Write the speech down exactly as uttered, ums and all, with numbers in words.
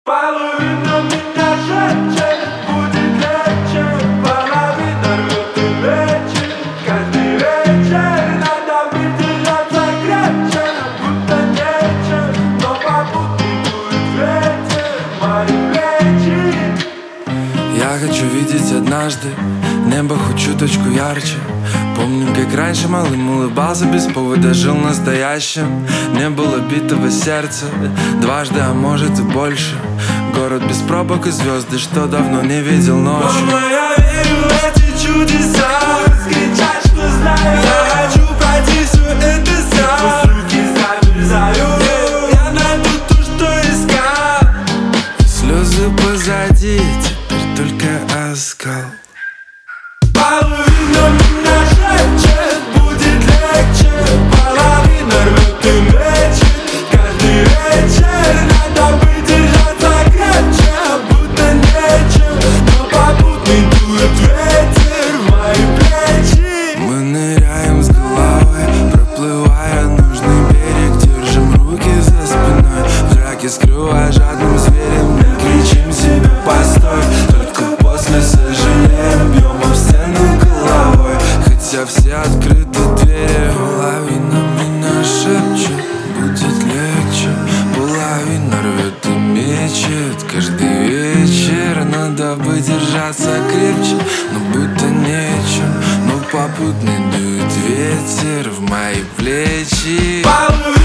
Половина меня шепчет, будет легче. Половина рвет и лечит. Каждый вечер надо выделяться крепче. Будто нечем, но попутный дует ветер в мои плечи. Я хочу видеть однажды небо хоть чуточку ярче. Помню, как раньше малым улыбался без повода, жил настоящим. Не было битого сердца дважды, а может и больше. Город без пробок и звезды, что давно не видел ночью. Мама, я верю в эти чудеса. Кричать, что знаю. Я хочу пройти все это сам. Пусть руки замерзают. Я найду то, что искал. Слезы позади, теперь только оскал. Половина меня шепчет, будет легче. Половина рвет и мечет. Каждый вечер надо бы держаться крепче. Будто нечем, но попутный дует ветер в мои плечи. Мы ныряем с головой, проплывая нужный берег. Держим руки за спиной, в драке скрывая жадным зверем. Мы кричим себе постой, только после сожалеем. Бьем об стену головой, хотя все открыты двери. Половина меня шепчет, будет легче. Половина рвет и мечет. Каждый вечер надо бы держаться крепче. Но будто нечем, но попутный дует ветер в мои плечи. Половина